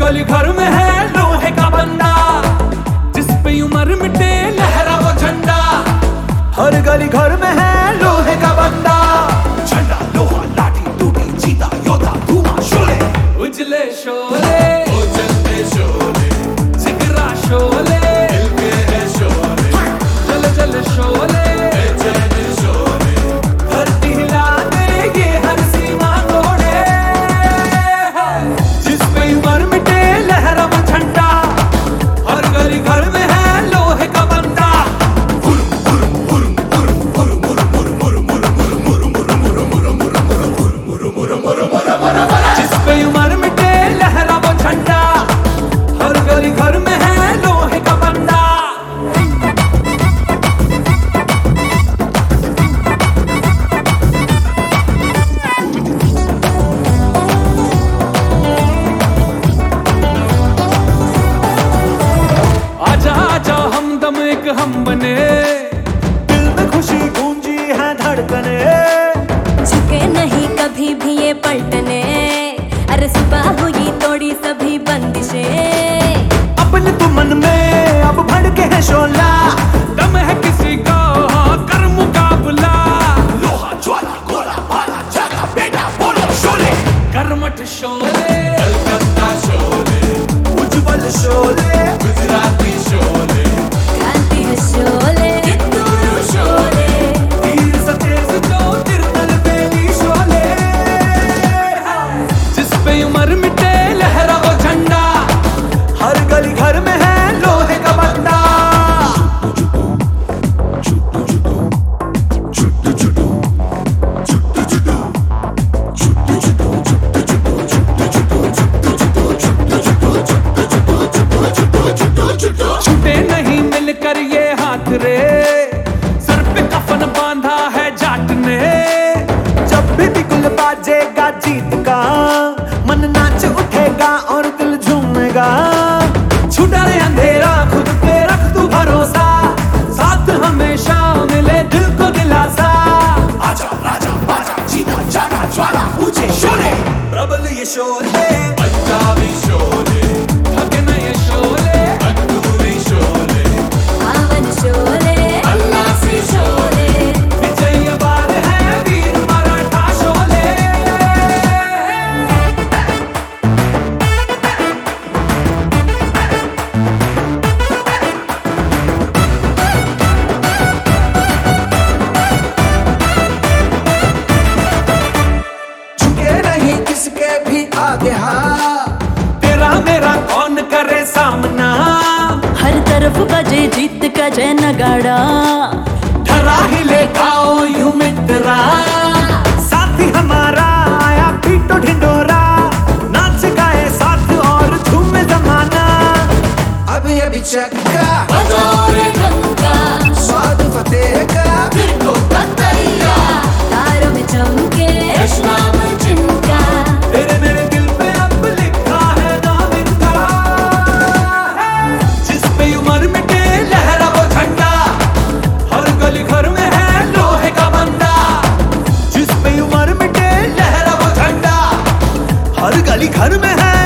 गली घर में है लोहे का बंदा, जिस पे उम्र मिटे लहरा वो झंडा। हर गली घर में है लोहे का बंदा, झंडा लोहा लाठी टूटी चीता योद्धा धुआं शोले, उजले शोले उजलते शोले, जिगरा शोले दिल के है शोले, जल जल शोले बेचैन शोले, धरती हिला दे ये हर सीमा तोड़े। जिस पे उम्र मिटे लहरा वो झंडा, हर गली घर में है लोहे का बंदा। जिस पे उम्र मिटे लहरा वो झंडा, हर गली घर में है लोहे का बंदा। आजा आजा हमदम एक हम बने, दिल में खुशी गूंजी है धड़कने, झुके नहीं कभी भी ये पलटने, अरे सुबह हुई तोड़ी सभी बंदिशें। अपने तो मन में अब भड़के है शोला, दम है किसी का कर मुकाबला। लोहा ज्वाला गोला भाला जागा बेटा बोलो शोले, कर्मठ शोले कलकत्ता शोले, उज्जवल शोले गुजराती शोले, क्रांति है शोले कित्तूरू शोले, तीर सतेज जो तिरतल बेली शोले। जिस पे उम्र मिटे लहरा वो झंडा, हर गली घर में है लोहे का बंदा। छूटे नहीं मिलकर ये हाथ रे, सर पे कफन बांधा है जाट ने। जब भी बिगुल बाजेगा जीत का, मन नाच उठेगा और दिल झूमेगा। छुटा रे अंधेरा खुद पे रख तू भरोसा, साथ हमेशा मिले दिल को दिलासा। आजा राजा बाजा जीता जागा ज्वाला ऊंचे शोले, प्रबल ये शोले पंजाबी शोले, थके न ये शोले अनूरी शोले, पावन शोले अल्लासी शोले, विजय बार है वीर मराठा शोले। झुके नहीं किसके भी आगे हाँ, तेरा मेरा कौन करे सामना। हर तरफ बजे जीत का जय नगाड़ा, डरा ही ले गाओ यूं मित्रा, साथी हमारा आया पीटो ढिंडोरा, नाच गाए साथ और झूमे जमाना। अभी अभी चक्का बजौरे ढंका, स्वाद फतेह का दिल को बतैया, तारों में चमके नाम जिनका, तेरे मेरे दिल पे अब लिखा है नाम इनका। जिस पे उम्र मिटे लहरा वो झंडा, हर गली घर में है लोहे का बंदा। जिस पे उम्र मिटे लहरा वो झंडा, हर गली घर में है